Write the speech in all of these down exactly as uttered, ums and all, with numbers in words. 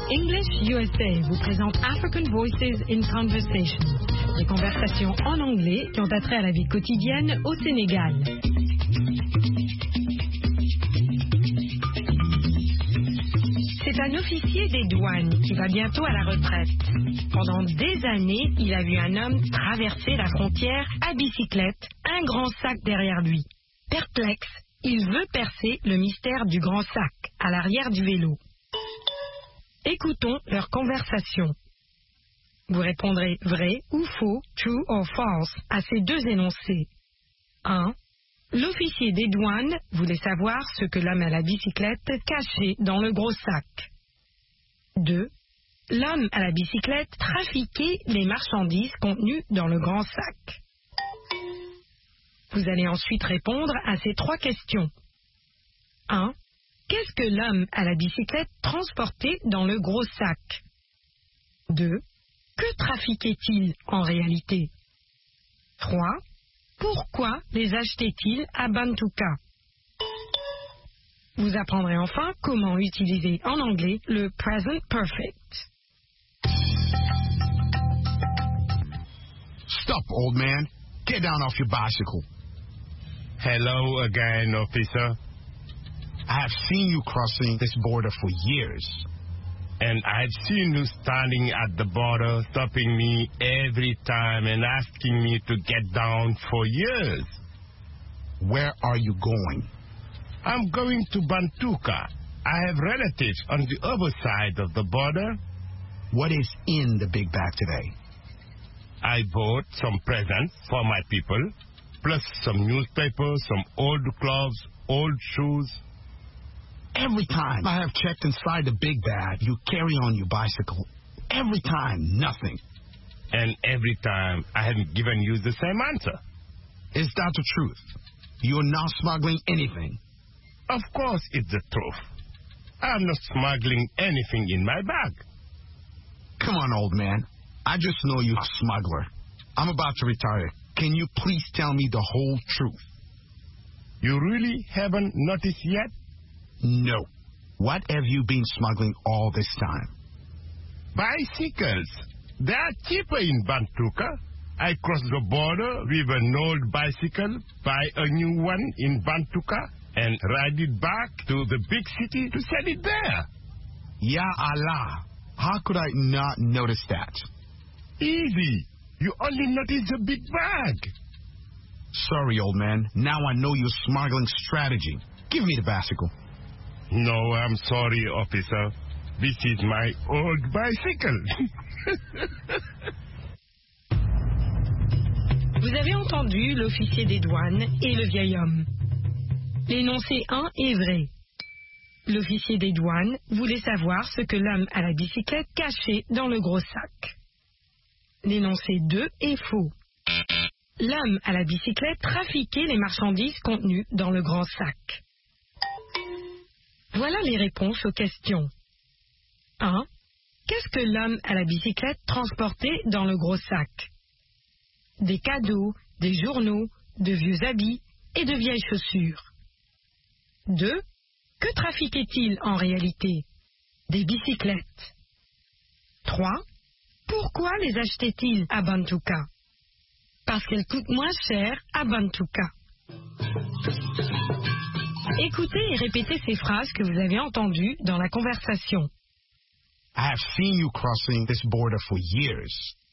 English U S A vous présente African Voices in Conversation, des conversations en anglais qui ont attrait à la vie quotidienne au Sénégal. C'est un officier des douanes qui va bientôt à la retraite. Pendant des années, il a vu un homme traverser la frontière à bicyclette, un grand sac derrière lui. Perplexe, il veut percer le mystère du grand sac à l'arrière du vélo. Écoutons leur conversation. Vous répondrez vrai ou faux, true or false, à ces deux énoncés. un. L'officier des douanes voulait savoir ce que l'homme à la bicyclette cachait dans le gros sac. deux. L'homme à la bicyclette trafiquait les marchandises contenues dans le grand sac. Vous allez ensuite répondre à ces trois questions. un. Qu'est-ce que l'homme à la bicyclette transportait dans le gros sac? deux. Que trafiquait-il en réalité? trois. Pourquoi les achetait-il à Bantuka? Vous apprendrez enfin comment utiliser en anglais le present perfect. Stop, old man. Get down off your bicycle. Hello again, officer. I have seen you crossing this border for years. And I've seen you standing at the border, stopping me every time and asking me to get down for years. Where are you going? I'm going to Bantuka. I have relatives on the other side of the border. What is in the big bag today? I bought some presents for my people, plus some newspapers, some old clothes, old shoes. Every time I have checked inside the big bag, you carry on your bicycle. Every time, nothing. And every time, I haven't given you the same answer. Is that the truth? You're not smuggling anything? Of course it's the truth. I'm not smuggling anything in my bag. Come on, old man. I just know you're a smuggler. I'm about to retire. Can you please tell me the whole truth? You really haven't noticed yet? No. What have you been smuggling all this time? Bicycles. They are cheaper in Bantuka. I cross the border with an old bicycle, buy a new one in Bantuka, and ride it back to the big city to sell it there. Ya Allah. How could I not notice that? Easy. You only notice the big bag. Sorry, old man. Now I know your smuggling strategy. Give me the bicycle. No, I'm sorry, officer. This is my old bicycle. Vous avez entendu l'officier des douanes et le vieil homme. L'énoncé un est vrai. L'officier des douanes voulait savoir ce que l'homme à la bicyclette cachait dans le gros sac. L'énoncé deux est faux. L'homme à la bicyclette trafiquait les marchandises contenues dans le grand sac. Voilà les réponses aux questions. un. Qu'est-ce que l'homme à la bicyclette transportait dans le gros sac? Des cadeaux, des journaux, de vieux habits et de vieilles chaussures. deux. Que trafiquait-il en réalité? Des bicyclettes. trois. Pourquoi les achetait-il à Bantuka? Parce qu'elles coûtent moins cher à Bantuka. Écoutez et répétez ces phrases que vous avez entendues dans la conversation. I have seen you crossing this border for years.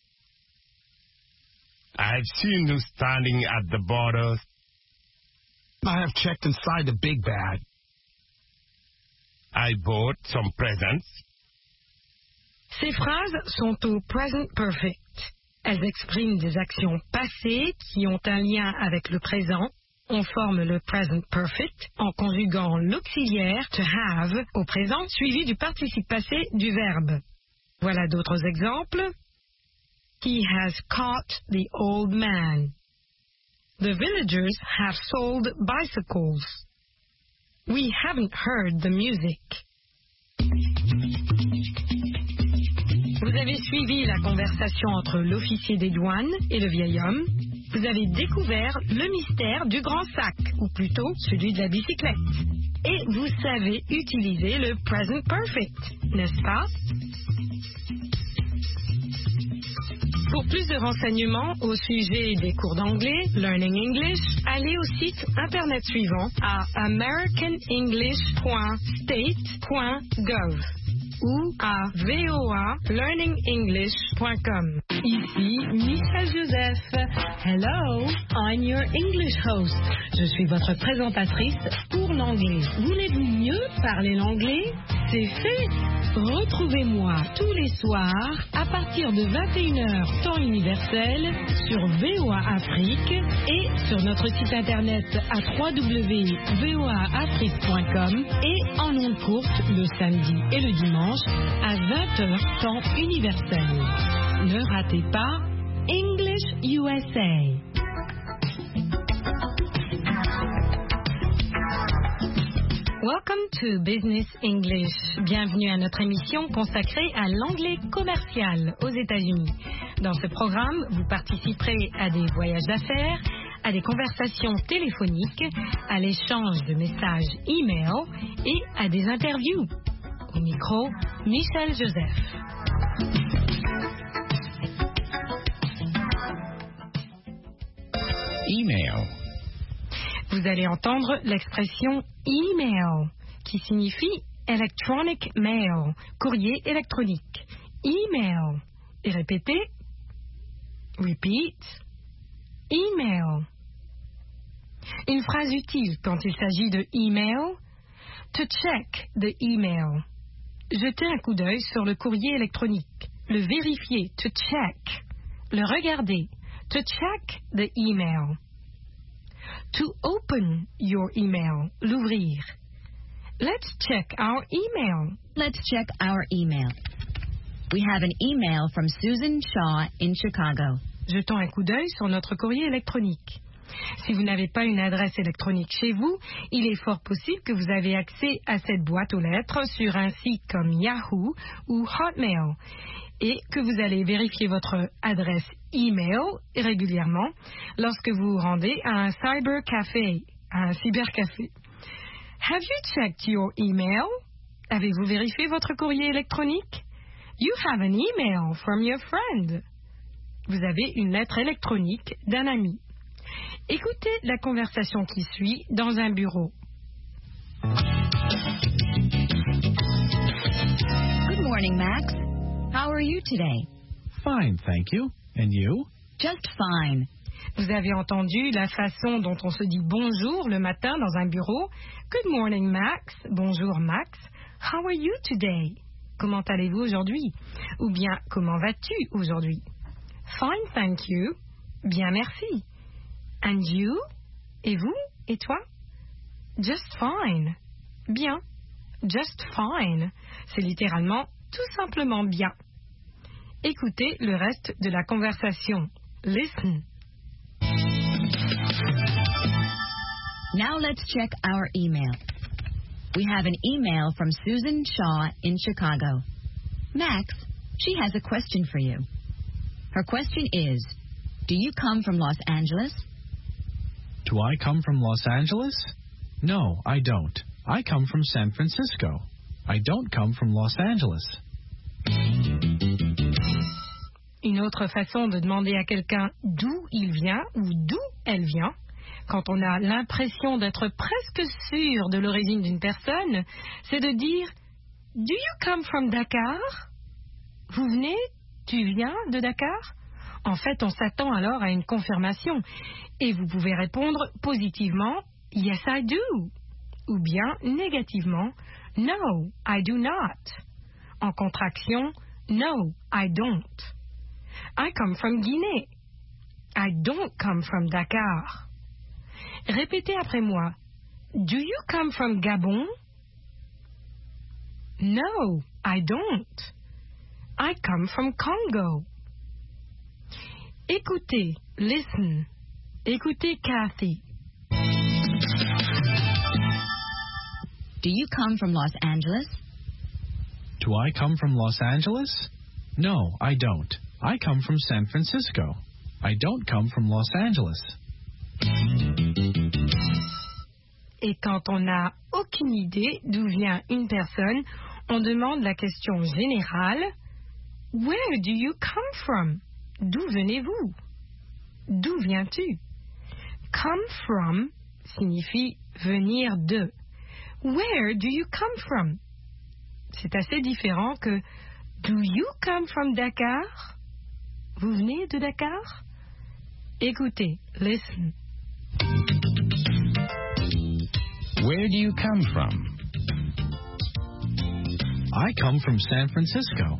I've seen you standing at the border. I have checked inside the big bag. I bought some presents. Ces phrases sont au present perfect. Elles expriment des actions passées qui ont un lien avec le présent. On forme le present perfect en conjuguant l'auxiliaire to have au présent suivi du participe passé du verbe. Voilà d'autres exemples. He has caught the old man. The villagers have sold bicycles. We haven't heard the music. Vous avez suivi la conversation entre l'officier des douanes et le vieil homme. Vous avez découvert le mystère du grand sac, ou plutôt celui de la bicyclette. Et vous savez utiliser le present perfect, n'est-ce pas? Pour plus de renseignements au sujet des cours d'anglais, Learning English, allez au site internet suivant à american english point state point gov ou à voa learning english point com. Ici Michel Joseph. Hello, I'm your English host. Je suis votre présentatrice pour l'anglais. Voulez-vous mieux parler l'anglais? C'est fait. Retrouvez-moi tous les soirs à partir de vingt et une heures temps universel sur V O A Afrique et sur notre site internet à w w w point v o a afrique point com et en ondes courtes le samedi et le dimanche à vingt heures temps universel. Ne ratez pas English U S A. Welcome to Business English. Bienvenue à notre émission consacrée à l'anglais commercial aux États-Unis. Dans ce programme, vous participerez à des voyages d'affaires, à des conversations téléphoniques, à l'échange de messages e-mail et à des interviews. Au micro, Michel Joseph. Email. Vous allez entendre l'expression email, qui signifie electronic mail, courrier électronique. Email. Et répétez. Repeat. Email. Une phrase utile quand il s'agit de email. To check the email. Jeter un coup d'œil sur le courrier électronique. Le vérifier. To check. Le regarder. To check the email. To open your email, l'ouvrir. Let's check our email. Let's check our email. We have an email from Susan Shaw in Chicago. Jetons un coup d'œil sur notre courrier électronique. Si vous n'avez pas une adresse électronique chez vous, il est fort possible que vous avez accès à cette boîte aux lettres sur un site comme Yahoo ou Hotmail et que vous allez vérifier votre adresse email régulièrement lorsque vous vous rendez à un cybercafé, à un cybercafé. Have you checked your email? Avez-vous vérifié votre courrier électronique? You have an email from your friend. Vous avez une lettre électronique d'un ami. Écoutez la conversation qui suit dans un bureau. Good morning, Max. How are you today? Fine, thank you. And you? Just fine. Vous avez entendu la façon dont on se dit bonjour le matin dans un bureau. Good morning, Max. Bonjour, Max. How are you today? Comment allez-vous aujourd'hui? Ou bien, comment vas-tu aujourd'hui? Fine, thank you. Bien, merci. And you? Et vous? Et toi? Just fine. Bien. Just fine. C'est littéralement tout simplement bien. Écoutez le reste de la conversation. Listen. Now let's check our email. We have an email from Susan Shaw in Chicago. Max, she has a question for you. Her question is, do you come from Los Angeles? Do I come from Los Angeles? No, I don't. I come from San Francisco. I don't come from Los Angeles. Une autre façon de demander à quelqu'un d'où il vient ou d'où elle vient, quand on a l'impression d'être presque sûr de l'origine d'une personne, c'est de dire « Do you come from Dakar ?» Vous venez? Tu viens de Dakar? En fait, on s'attend alors à une confirmation et vous pouvez répondre positivement « Yes, I do » ou bien négativement « No, I do not ». En contraction « No, I don't ». I come from Guinée. I don't come from Dakar. Répétez après moi. Do you come from Gabon? No, I don't. I come from Congo. Écoutez, listen. Écoutez Kathy. Do you come from Los Angeles? Do I come from Los Angeles? No, I don't. I come from San Francisco. I don't come from Los Angeles. Et quand on n'a aucune idée d'où vient une personne, on demande la question générale. Where do you come from? D'où venez-vous? D'où viens-tu? Come from signifie venir de. Where do you come from? C'est assez différent que Do you come from Dakar? Vous venez de Dakar? Écoutez, listen. Where do you come from? I come from San Francisco.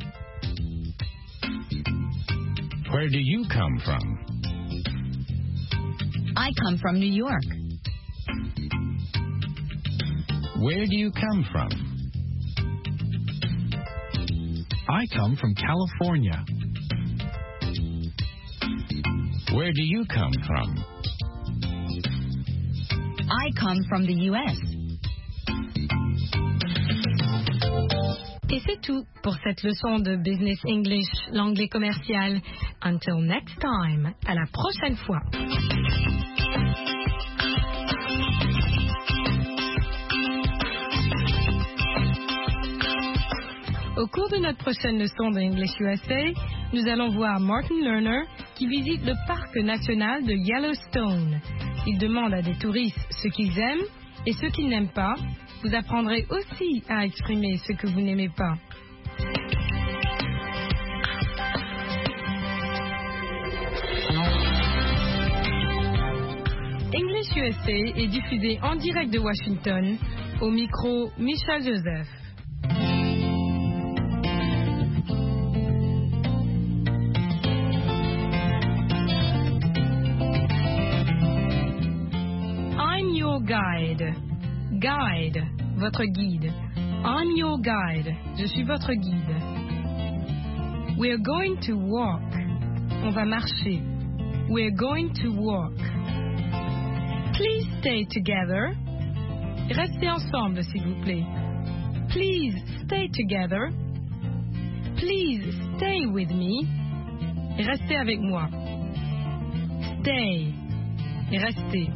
Where do you come from? I come from New York. Where do you come from? I come from California. Where do you come from? I come from the U S. Et c'est tout pour cette leçon de Business English, l'anglais commercial. Until next time, à la prochaine fois. Au cours de notre prochaine leçon de English U S A, nous allons voir Martin Lerner qui visite le parc national de Yellowstone. Il demande à des touristes ce qu'ils aiment et ce qu'ils n'aiment pas. Vous apprendrez aussi à exprimer ce que vous n'aimez pas. English U S A est diffusé en direct de Washington, au micro Michel Joseph. I'm your guide. Guide, votre guide. I'm your guide. Je suis votre guide. We're going to walk. On va marcher. We're going to walk. Please stay together. Restez ensemble, s'il vous plaît. Please stay together. Please stay with me. Restez avec moi. Stay. Restez.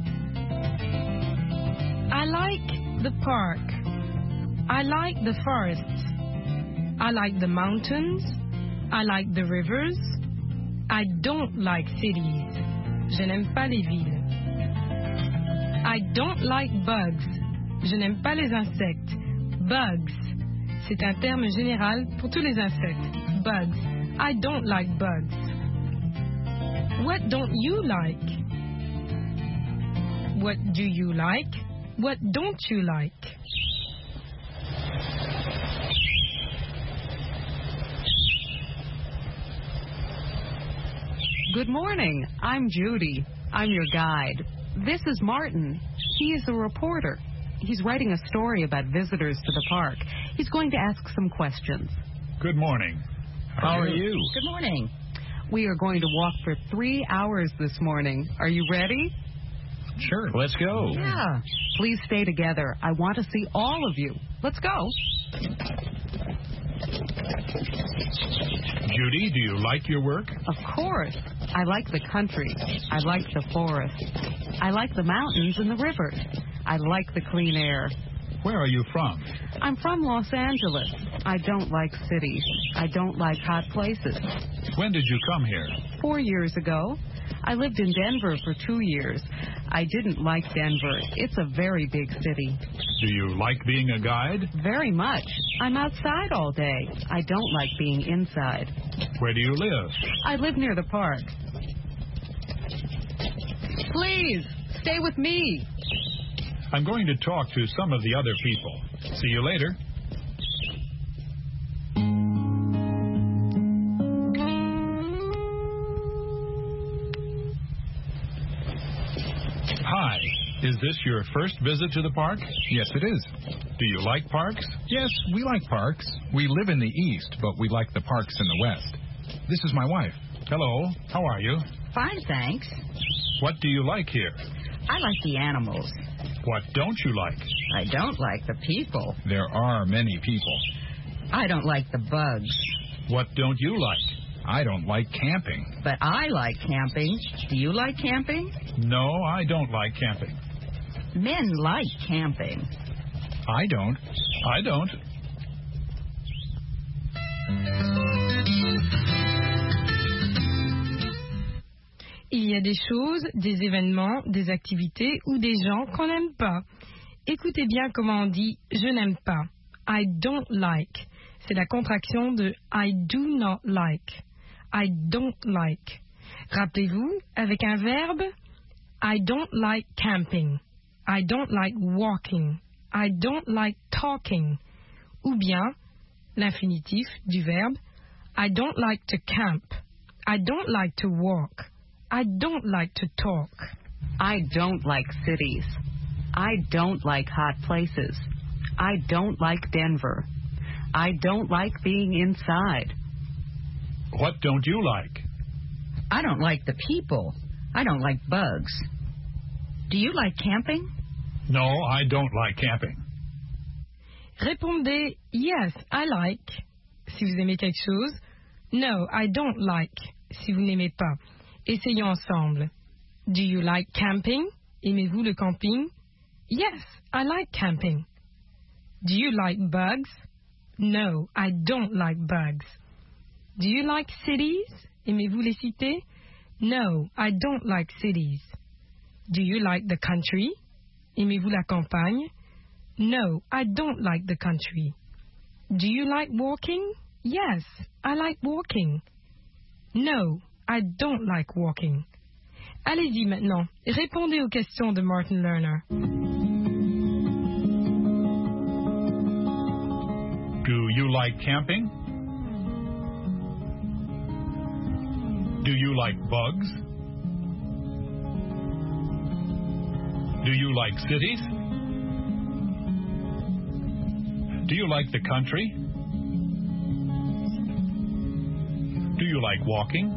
I like the park. I like the forests. I like the mountains. I like the rivers. I don't like cities. Je n'aime pas les villes. I don't like bugs. Je n'aime pas les insectes. Bugs. C'est un terme général pour tous les insectes. Bugs. I don't like bugs. What don't you like? What do you like? What don't you like? Good morning. I'm Judy. I'm your guide. This is Martin. He is a reporter. He's writing a story about visitors to the park. He's going to ask some questions. Good morning. How are you? Good morning. We are going to walk for three hours this morning. Are you ready? Sure. Let's go. Yeah. Please stay together. I want to see all of you. Let's go. Judy, do you like your work? Of course. I like the country. I like the forest. I like the mountains and the rivers. I like the clean air. Where are you from? I'm from Los Angeles. I don't like cities. I don't like hot places. When did you come here? Four years ago. I lived in Denver for two years. I didn't like Denver. It's a very big city. Do you like being a guide? Very much. I'm outside all day. I don't like being inside. Where do you live? I live near the park. Please, stay with me. I'm going to talk to some of the other people. See you later. Hi. Is this your first visit to the park? Yes, it is. Do you like parks? Yes, we like parks. We live in the east, but we like the parks in the west. This is my wife. Hello. How are you? Fine, thanks. What do you like here? I like the animals. What don't you like? I don't like the people. There are many people. I don't like the bugs. What don't you like? I don't like camping. But I like camping. Do you like camping? No, I don't like camping. Men like camping. I don't. I don't. y a des choses, des événements, des activités ou des gens qu'on n'aime pas. Écoutez bien comment on dit « je n'aime pas ». I don't like. C'est la contraction de I do not like. I don't like. Rappelez-vous, avec un verbe, I don't like camping. I don't like walking. I don't like talking. Ou bien, l'infinitif du verbe, I don't like to camp. I don't like to walk. I don't like to talk. I don't like cities. I don't like hot places. I don't like Denver. I don't like being inside. What don't you like? I don't like the people. I don't like bugs. Do you like camping? No, I don't like camping. Répondez yes, I like si vous aimez quelque chose. No, I don't like si vous n'aimez pas. Essayons ensemble. Do you like camping? Aimez-vous le camping? Yes, I like camping. Do you like bugs? No, I don't like bugs. Do you like cities? Aimez-vous les cités? No, I don't like cities. Do you like the country? Aimez-vous la campagne? No, I don't like the country. Do you like walking? Yes, I like walking. No, I don't like walking. Allez-y maintenant, répondez aux questions de Martin Lerner. Do you like camping? Do you like bugs? Do you like cities? Do you like the country? Do you like walking?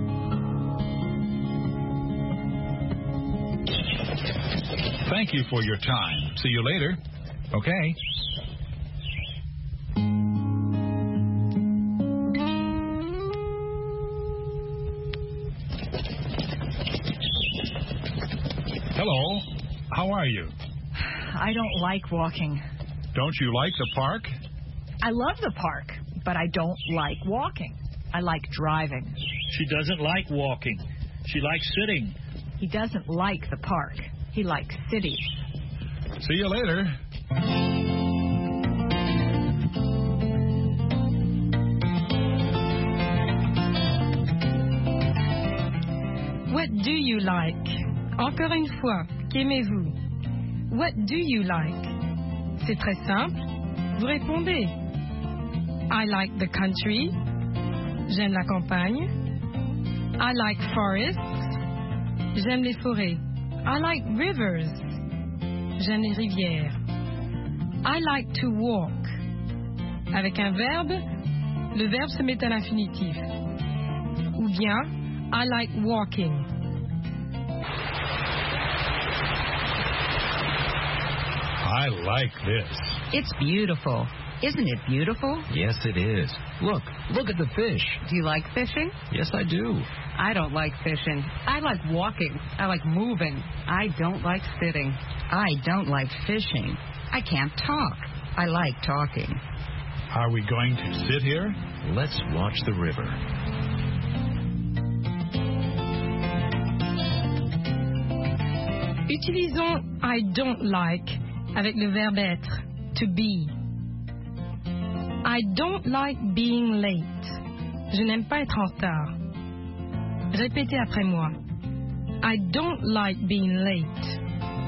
Thank you for your time. See you later. Okay. Hello. How are you? I don't like walking. Don't you like the park? I love the park, but I don't like walking. I like driving. She doesn't like walking. She likes sitting. He doesn't like the park. He likes cities. See you later. What do you like? Encore une fois, qu'aimez-vous? What do you like? C'est très simple. Vous répondez. I like the country. J'aime la campagne. I like forests. J'aime les forêts. I like rivers. J'aime les rivières. I like to walk. Avec un verbe, le verbe se met à l'infinitif. Ou bien, I like walking. I like this. It's beautiful. Isn't it beautiful? Yes, it is. Look, look at the fish. Do you like fishing? Yes, I do. I don't like fishing. I like walking. I like moving. I don't like sitting. I don't like fishing. I can't talk. I like talking. Are we going to sit here? Let's watch the river. Utilisons I don't like avec le verbe être, to be. I don't like being late. Je n'aime pas être en retard. Répétez après moi. I don't like being late.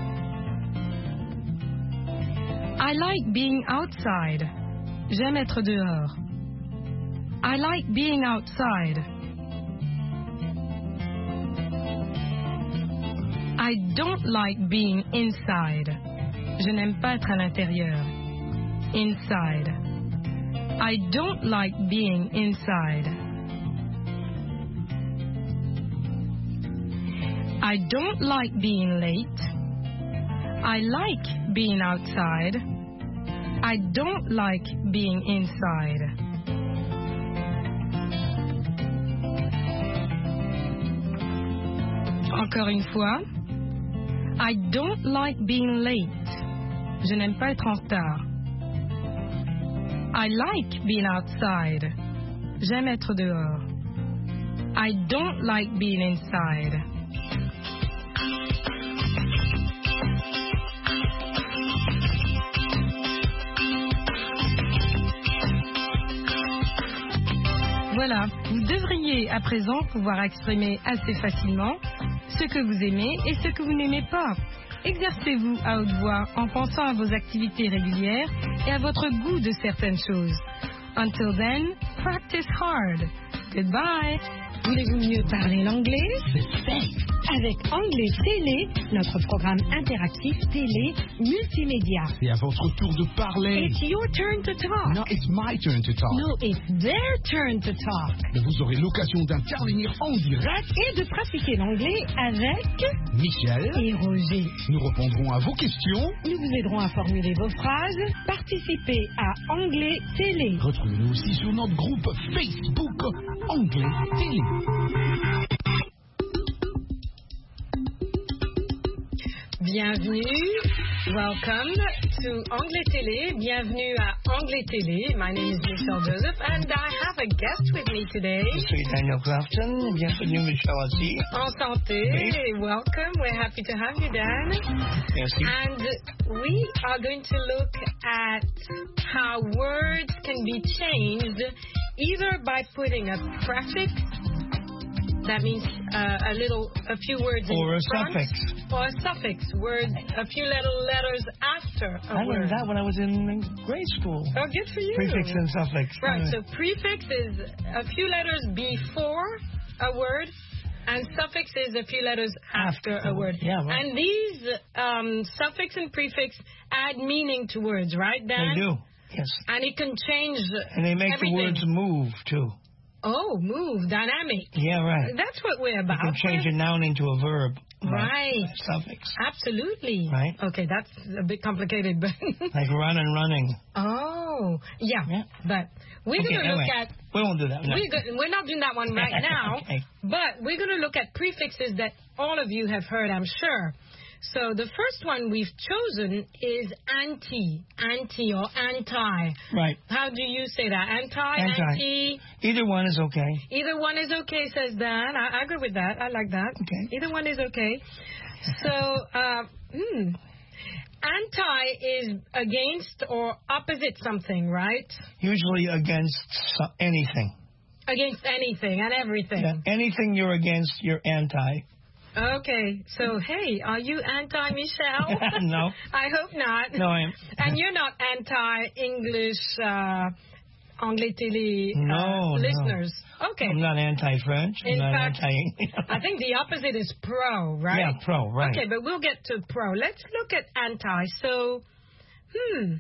I like being outside. J'aime être dehors. I like being outside. I don't like being inside. Je n'aime pas être à l'intérieur. Inside. I don't like being inside. I don't like being late. I like being outside. I don't like being inside. Encore une fois. I don't like being late. Je n'aime pas être en retard. I like being outside. J'aime être dehors. I don't like being inside. Voilà, vous devriez à présent pouvoir exprimer assez facilement ce que vous aimez et ce que vous n'aimez pas. Exercez-vous à haute voix en pensant à vos activités régulières et à votre goût de certaines choses. Until then, practice hard. Goodbye. Voulez-vous mieux parler l'anglais? C'est fait. Avec Anglais Télé, notre programme interactif télé multimédia. C'est à votre tour de parler. It's your turn to talk. No, it's my turn to talk. No, it's their turn to talk. Vous aurez l'occasion d'intervenir en direct et de pratiquer l'anglais avec Michel et Roger. Nous répondrons à vos questions. Nous vous aiderons à formuler vos phrases. Participez à Anglais Télé. Retrouvez-nous aussi sur notre groupe Facebook Anglais Télé. Bienvenue, welcome to Anglais Télé. Bienvenue à Anglais Télé. My name is Michelle Joseph and I have a guest with me today. Je suis Daniel Crafton. Bienvenue, Michelle aussi. Enchanté. Okay. Welcome. We're happy to have you, Dan. Merci. And we are going to look at how words can be changed either by putting a prefix. That means uh, a little, a few words or in a front, suffix, or a suffix, word, a few little letters after a I word. learned that when I was in grade school. Oh, good for you. Prefix and suffix. Right. Uh, So prefix is a few letters before a word, and suffix is a few letters after, after a word. Yeah. Right. And these um, suffix and prefix add meaning to words, right, Dan? They do. Yes. And it can change. And they make everything. the words move too. Oh, move, dynamic. Yeah, right. That's what we're about. You can change a noun into a verb. Right. Suffix. Absolutely. Right. Okay, that's a bit complicated, but. Like run and running. Oh, yeah. yeah. But we're okay, going to look anyway, at. We won't do that. No. We're, go, we're not doing that one right now. Okay. But we're going to look at prefixes that all of you have heard, I'm sure. So the first one we've chosen is anti, anti or anti. Right. How do you say that? Anti, anti. anti. Either one is okay. Either one is okay, says Dan. I, I agree with that. I like that. Okay. Either one is okay. So, uh, hmm. Anti is against or opposite something, right? Usually against so- anything. Against anything and everything. Yeah. Anything you're against, you're anti. Okay, so hey, are you anti-Michelle? No. I hope not. No, I am. And you're not anti-English, uh, Anglais Télé uh, no, listeners? No. Okay. I'm not anti-French. I'm In not fact, anti... I think the opposite is pro, right? Yeah, pro, right. Okay, but we'll get to pro. Let's look at anti. So, hmm.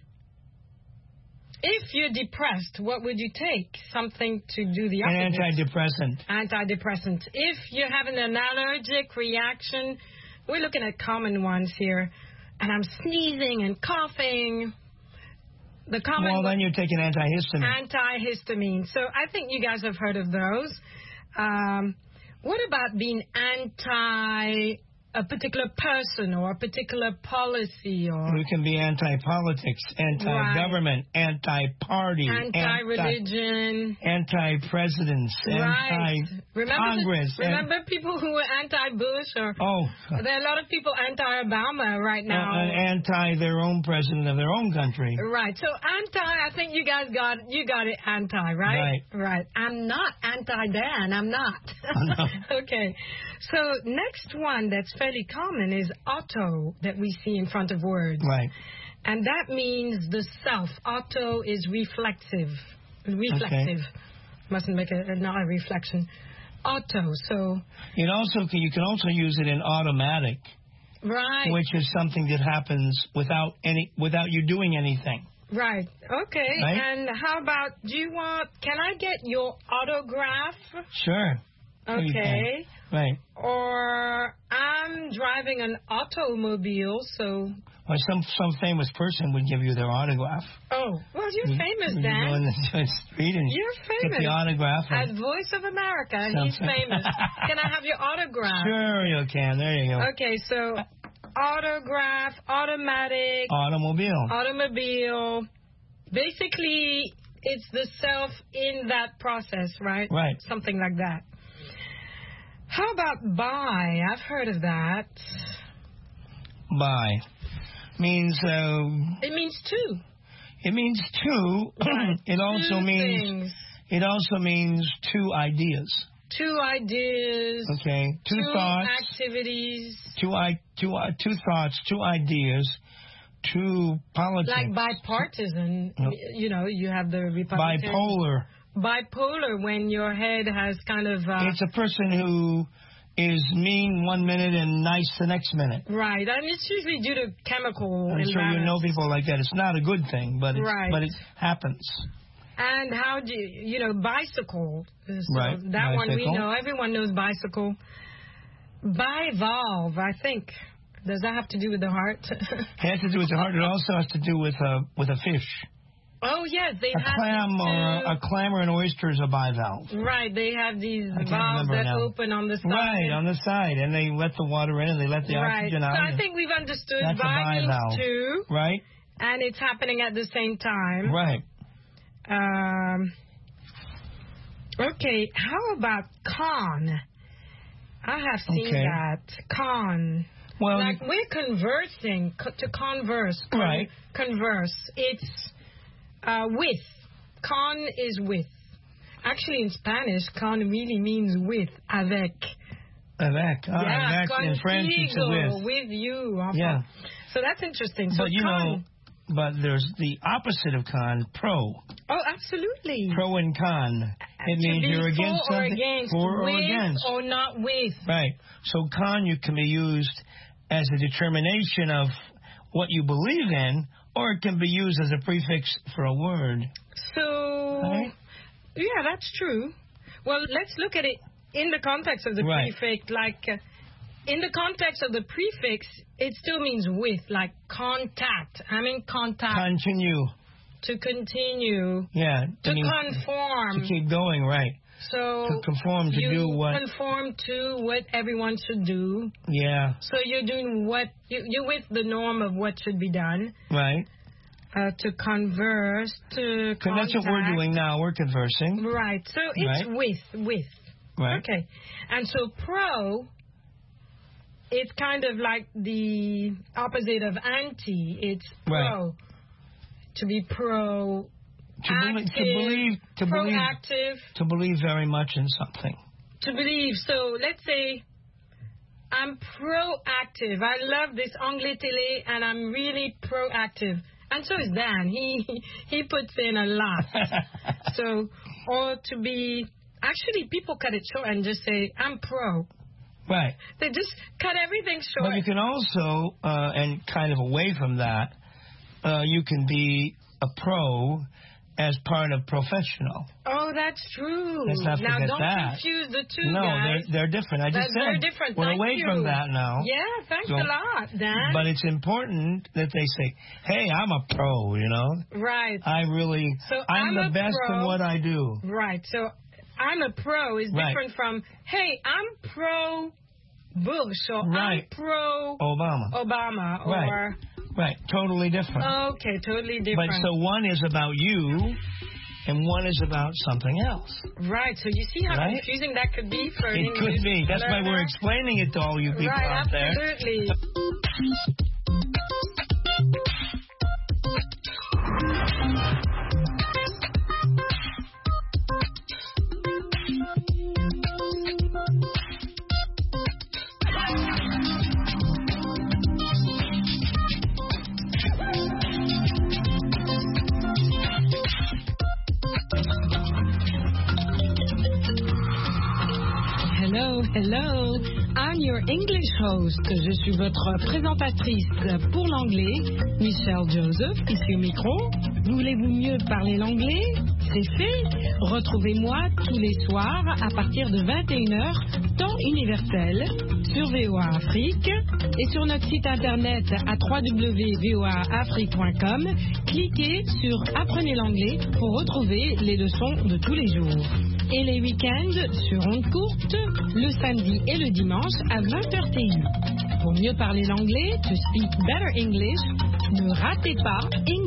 If you're depressed, what would you take? Something to do the opposite. An antidepressant. Antidepressant. If you're having an allergic reaction, we're looking at common ones here. And I'm sneezing and coughing. The common Well, then you take an antihistamine. Antihistamine. So I think you guys have heard of those. Um, what about being anti a particular person or a particular policy? Or you can be anti-politics, anti-government, right. anti-party, anti-religion, anti-presidents, right. anti-Congress. Remember, remember people who were anti-Bush? Or oh, there are a lot of people anti-Obama right now. Uh, anti their own president of their own country. Right. So anti, I think you guys got you got it anti, right? Right. Right. I'm not anti-Dan. I'm not. Oh, no. Okay. So next one that's fairly common is auto that we see in front of words. Right. And that means the self. Auto is reflexive. Reflexive. Okay. Mustn't make a, not a reflection. Auto. So. It also can, you can also use it in automatic. Right. Which is something that happens without any without you doing anything. Right. Okay. Right? And how about, do you want, can I get your autograph? Sure. Okay. Right. Or I'm driving an automobile, so. Or some some famous person would give you their autograph. Oh, well, you're famous, you, Dan. You go in the street and you're famous. Get the autograph. As Voice of America, and he's famous. Can I have your autograph? Sure, you can. There you go. Okay, so autograph, automatic. Automobile. Automobile. Basically, it's the self in that process, right? Right. Something like that. How about buy? I've heard of that. Buy means. Uh, it means two. It means two. Right. It also two means. Things. It also means two ideas. Two ideas. Okay. Two, two thoughts. activities. Two, I, two, uh, two thoughts, two ideas, two politics. Like bipartisan. No. You know, you have the Republican. Bipolar. Bipolar, when your head has kind of... Uh, it's a person who is mean one minute and nice the next minute. Right. And it's usually due to chemical I'm imbalance. sure you know people like that. It's not a good thing, but, it's, right. but it happens. And how do you, you know, bicycle. So right. That bicycle. one we know. Everyone knows bicycle. Bivalve, I think. Does that have to do with the heart? It has to do with the heart. It also has to do with a, with a fish. Oh, yes. They a have clam or a, a clam or an oyster is a bivalve. Right. They have these valves that now. open on the side. Right, on the side. And they let the water in and they let the right. oxygen out. So I think we've understood That's bi means two. Right. And it's happening at the same time. Right. Um. Okay, how about con? I have seen okay. that. Con. Well, like we're conversing, co- to converse. Con- right. Converse. It's uh, with. Con is with. Actually, in Spanish, con really means with, avec. Avec. Ah, yeah, avec in French it's with. With you. Enfin. Yeah. So that's interesting. So but you con. know, but there's the opposite of con, pro. Oh, absolutely. Pro and con. It to means you're against for something. Or against, for with or against. Or not with. Right. So con you can be used as a determination of what you believe in, or it can be used as a prefix for a word. So, right? Yeah, that's true. Well, let's look at it in the context of the right. prefix. Like, uh, in the context of the prefix, it still means with, like contact. I mean contact. Continue. To continue. Yeah. To I mean, conform. To keep going, right. So to conform, to you do what? Conform to what everyone should do. Yeah. So you're doing what, you, you're with the norm of what should be done. Right. Uh, to converse, to contact. That's what we're doing now. We're conversing. Right. So it's right. with, with. Right. Okay. And so pro, it's kind of like the opposite of anti. It's pro. Right. To be pro. To, active, be, to believe. To proactive. believe. To believe very much in something. To believe. So let's say I'm proactive. I love this Anglais Télé, and I'm really proactive. And so is Dan. He he puts in a lot. So, or to be, actually people cut it short and just say, I'm pro. Right. They just cut everything short. But you can also, uh, and kind of away from that, uh, you can be a pro as part of professional. Oh, that's true. Let's not now, forget don't that. confuse the two, no, guys. they're, they're different. I just that's said very different. we're Thank away you. from that now. Yeah, thanks so, a lot, Dan. But it's important that they say, hey, I'm a pro, you know? Right. I really, so I'm, I'm the best pro. in what I do. Right. So I'm a pro is right. different from, hey, I'm pro Bush or right. I'm pro Obama. Obama or... Right. Right. Totally different. Okay, totally different. But so one is about you, and one is about something else. Right. So you see how right? confusing that could be for an It English could be. That's learner? why we're explaining it to all you people right, out there. Absolutely. Hello, hello. I'm your English host. Je suis votre présentatrice pour l'anglais, Michelle Joseph, ici au micro. Voulez-vous mieux parler l'anglais? C'est fait. Retrouvez-moi tous les soirs à partir de vingt et une heures, temps universel, sur V O A Afrique et sur notre site internet à w w w point v o a afrique point com. Cliquez sur Apprenez l'anglais pour retrouver les leçons de tous les jours. Et les week-ends sur ondes courtes, le samedi et le dimanche à vingt heures T U. Pour mieux parler l'anglais, to speak better English, ne ratez pas English